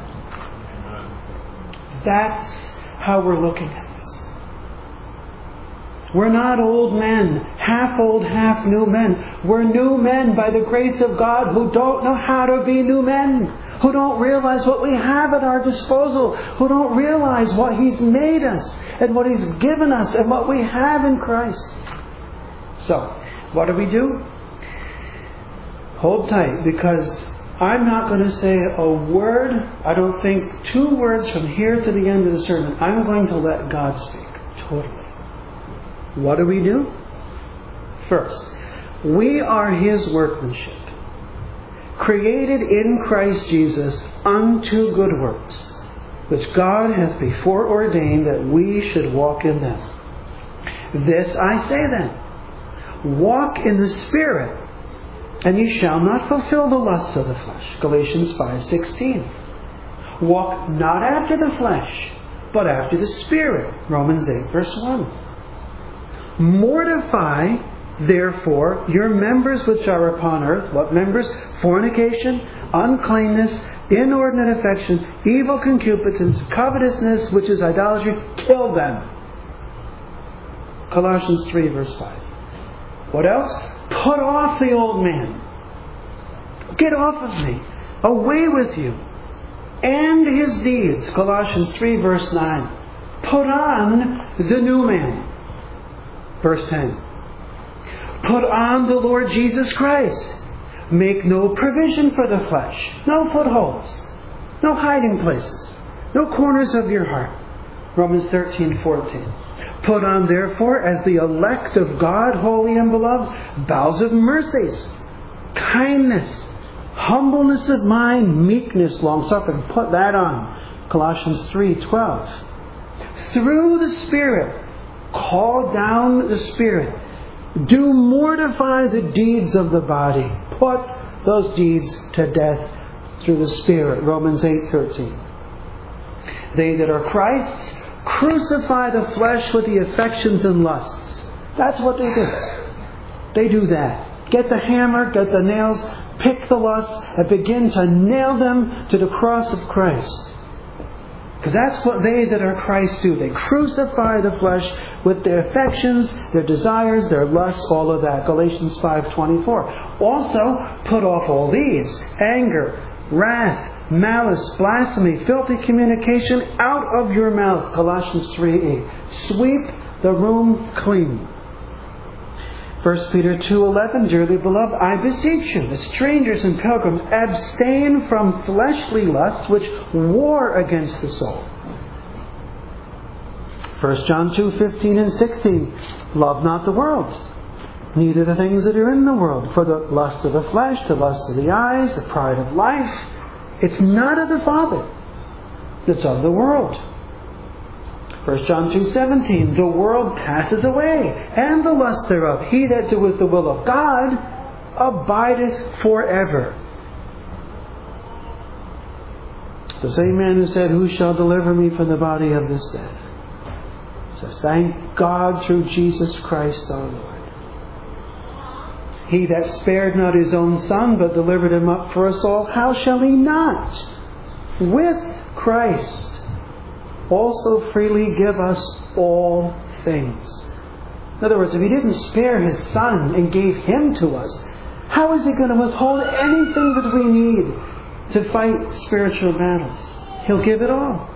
That's how we're looking at this. We're not old men, half old, half new men. We're new men by the grace of God who don't know how to be new men, who don't realize what we have at our disposal, who don't realize what He's made us and what He's given us and what we have in Christ. So, what do? Hold tight, because I'm not going to say a word, I don't think 2 words from here to the end of the sermon. I'm going to let God speak, totally. What do? First, we are His workmanship, created in Christ Jesus unto good works, which God hath before ordained that we should walk in them. This I say then, walk in the Spirit, and ye shall not fulfill the lusts of the flesh. Galatians 5:16. Walk not after the flesh, but after the Spirit. Romans 8 verse 1. Mortify, therefore, your members which are upon earth. What members? Fornication, uncleanness, inordinate affection, evil concupiscence, covetousness, which is idolatry. Kill them. Colossians 3 verse 5. What else? Put off the old man. Get off of me. Away with you. And his deeds. Colossians 3 verse 9. Put on the new man. Verse 10. Put on the Lord Jesus Christ. Make no provision for the flesh. No footholds. No hiding places. No corners of your heart. Romans 13:14. Put on, therefore, as the elect of God, holy and beloved, bowels of mercies, kindness, humbleness of mind, meekness, long-suffering. Put that on. Colossians 3:12. Through the Spirit, call down the Spirit. Do mortify the deeds of the body. Put those deeds to death through the Spirit. Romans 8:13. They that are Christ's crucify the flesh with the affections and lusts. That's what they do. They do that. Get the hammer, get the nails, pick the lusts, and begin to nail them to the cross of Christ. Because that's what they that are Christ do. They crucify the flesh with their affections, their desires, their lusts, all of that. Galatians 5:24. Also, put off all these: anger, wrath, malice, blasphemy, filthy communication out of your mouth. Colossians 3:8. Sweep the room clean. 1 Peter 2:11. Dearly beloved, I beseech you, as strangers and pilgrims, abstain from fleshly lusts which war against the soul. 1 John 2:15 and 16. Love not the world, neither the things that are in the world. For the lust of the flesh, the lust of the eyes, the pride of life, it's not of the Father, it's of the world. 1 John 2:17. The world passes away, and the lust thereof. He that doeth the will of God abideth forever. The same man who said, who shall deliver me from the body of this death? Says, thank God through Jesus Christ our Lord. He that spared not His own Son, but delivered Him up for us all, how shall He not with Christ also freely give us all things? In other words, if He didn't spare His Son and gave Him to us, how is He going to withhold anything that we need to fight spiritual battles? He'll give it all.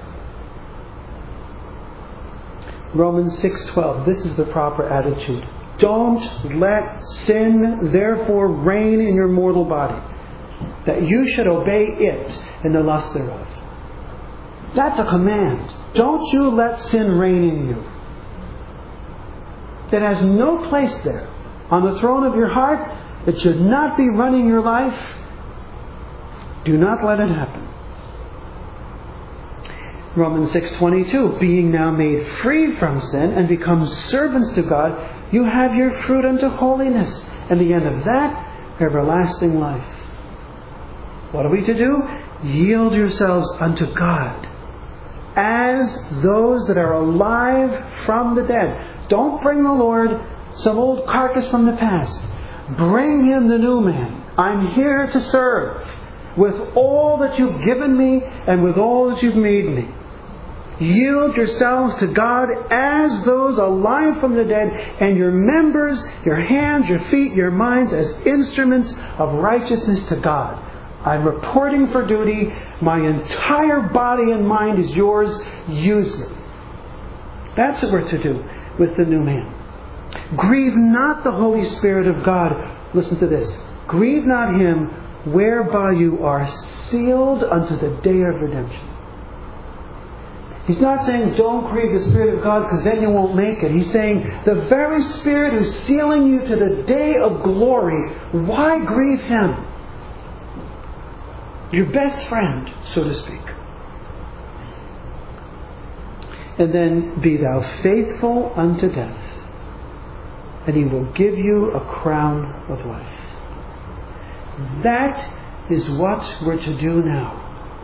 Romans 6:12. This is the proper attitude. Don't let sin therefore reign in your mortal body, that you should obey it in the lust thereof. That's a command. Don't you let sin reign in you. It has no place there. On the throne of your heart, it should not be running your life. Do not let it happen. Romans 6:22, being now made free from sin and become servants to God, you have your fruit unto holiness, and the end of that, everlasting life. What are we to do? Yield yourselves unto God as those that are alive from the dead. Don't bring the Lord some old carcass from the past. Bring Him the new man. I'm here to serve with all that you've given me and with all that you've made me. Yield yourselves to God as those alive from the dead, and your members, your hands, your feet, your minds as instruments of righteousness to God. I'm reporting for duty. My entire body and mind is yours. Use me. That's what we're to do with the new man. Grieve not the Holy Spirit of God. Listen to this. Grieve not Him whereby you are sealed unto the day of redemption. He's not saying don't grieve the Spirit of God because then you won't make it. He's saying the very Spirit who's sealing you to the day of glory, why grieve Him? Your best friend, so to speak. And then, be thou faithful unto death, and He will give you a crown of life. That is what we're to do now.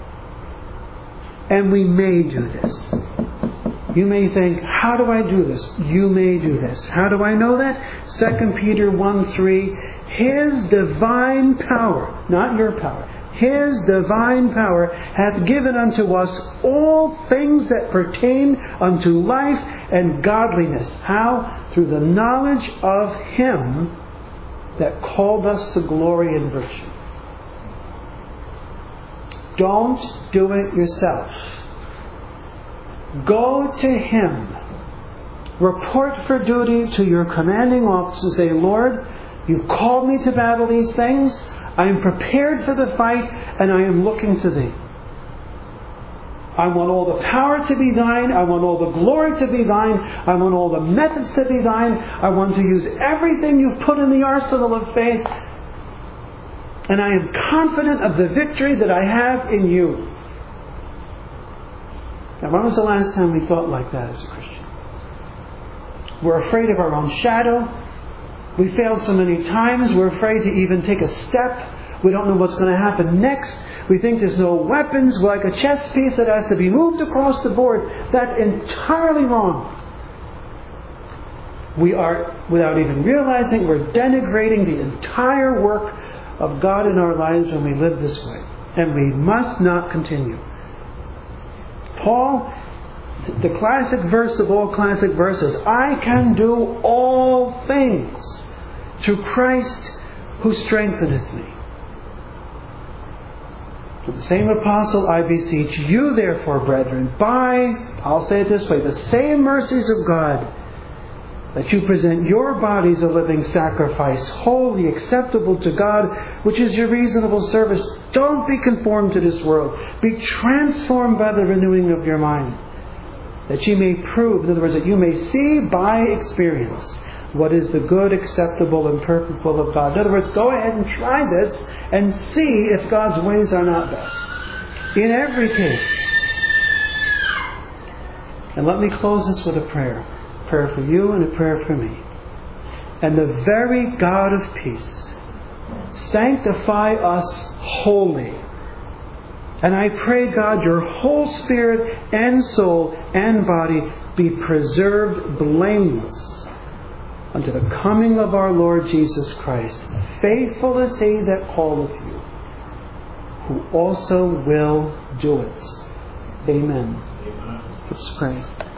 And we may do this. You may think, how do I do this? You may do this. How do I know that? 2 Peter 1:3, His divine power, not your power, His divine power hath given unto us all things that pertain unto life and godliness. How? Through the knowledge of Him that called us to glory and virtue. Don't do it yourself. Go to Him. Report for duty to your commanding officer. Say, Lord, you've called me to battle these things. I am prepared for the fight, and I am looking to Thee. I want all the power to be Thine. I want all the glory to be Thine. I want all the methods to be Thine. I want to use everything You've put in the arsenal of faith. And I am confident of the victory that I have in You. Now, when was the last time we thought like that as a Christian? We're afraid of our own shadow. We failed so many times. We're afraid to even take a step. We don't know what's going to happen next. We think there's no weapons. We're like a chess piece that has to be moved across the board. That's entirely wrong. We are, without even realizing, we're denigrating the entire work of God in our lives when we live this way. And we must not continue. Paul, the classic verse of all classic verses, I can do all things through Christ who strengtheneth me. To the same apostle, I beseech you therefore, brethren, by, I'll say it this way, the same mercies of God, that you present your bodies a living sacrifice, holy, acceptable to God, which is your reasonable service. Don't be conformed to this world. Be transformed by the renewing of your mind, that you may prove, in other words, that you may see by experience what is the good, acceptable, and perfect will of God. In other words, go ahead and try this and see if God's ways are not best. In every case. And let me close this with a prayer. A prayer for you and a prayer for me. And the very God of peace sanctify us wholly. And I pray, God, your whole spirit and soul and body be preserved blameless unto the coming of our Lord Jesus Christ. Faithful is He that calleth you, who also will do it. Amen. Let's pray.